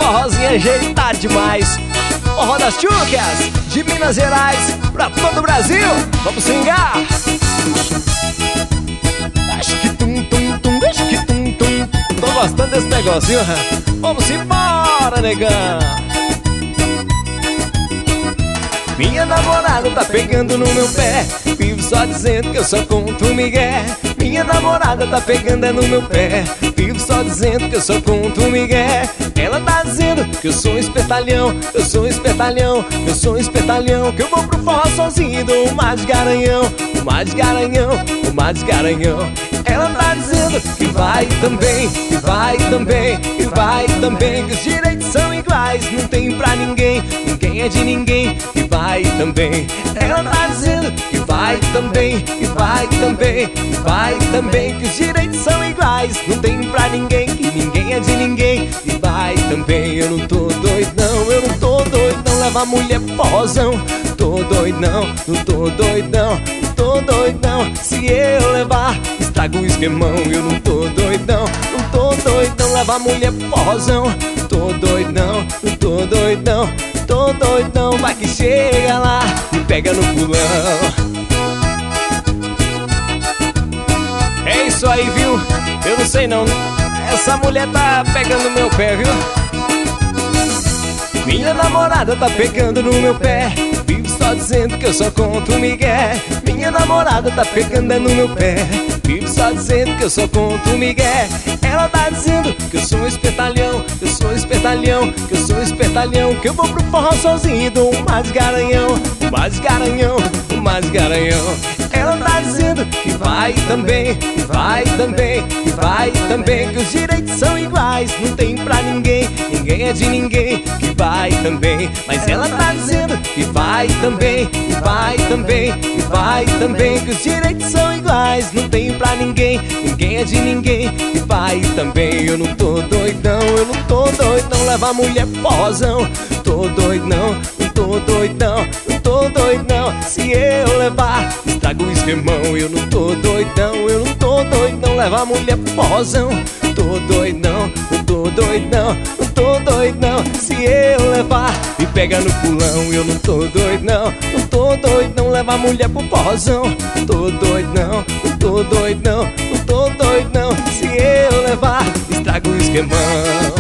forrozinho ajeitado demais. Forró das Tchucas, de Minas Gerais, pra todo o Brasil. Vamos swingar. Tô gostando desse negocinho, vamos embora, negão. Minha namorada tá pegando no meu pé, vive só dizendo que eu só conto migué. Minha namorada tá pegando no meu pé, vive só dizendo que eu só conto migué. Ela tá dizendo que eu sou um espertalhão, eu sou um espertalhão, eu sou um espertalhão, que eu vou pro forró sozinho e dou um mar de garanhão, um mar de garanhão, um mar de garanhão. Ela tá dizendo que vai também, que vai também, que vai também, que os direitos são iguais, não tem pra ninguém, ninguém é de ninguém, que vai também. Ela tá dizendo que vai também, que vai também, que vai também, que os direitos são iguais, não tem pra ninguém, que ninguém é de ninguém, que vai também. Eu não tô doido não, eu não tô doido não, leva a mulher pro forrozão. Tô doido não, não tô doido não, não tô doido não, se eu levar estrago o esquemão. Eu não tô doidão, não tô doidão, leva a mulher pro forrozão. Tô doidão, não tô doidão, tô doidão, vai que chega lá e pega no pulão. É isso aí, viu? Eu não sei não, essa mulher tá pegando meu pé, viu? Minha namorada tá pegando no meu pé, vive só dizendo que eu só conto migué. Minha namorada tá pegando no meu pé, vive só dizendo que eu só conto migué. Ela tá dizendo que eu sou um espertalhão, eu sou um espertalhão, que eu sou um espertalhão, que eu vou pro forró sozinho e dou um mar de garanhão, um mar de garanhão, um mar de garanhão. Ela tá dizendo que vai também, que vai também, que vai também, que os direitos são iguais, não tem pra ninguém, ninguém é de ninguém, que vai também. Mas ela tá dizendo que vai também, que vai também, que vai também, que os direitos são iguais, não tem pra ninguém, ninguém é de ninguém, que vai também. Eu não tô doidão, eu não tô doidão, leva a mulher pro forrozão. Tô doidão, não tô doidão, não tô doidão, se eu levar estrago o esquemão. Eu não tô doidão, eu não tô doidão, leva a mulher pro forrozão. Tô doidão, não tô doidão, não tô doidão, se eu levar e pega no pulão. Eu não tô doidão, não tô doidão, leva a mulher pro forrozão. Tô doidão, não tô doidão, não tô doidão, se eu levar estrago o esquemão.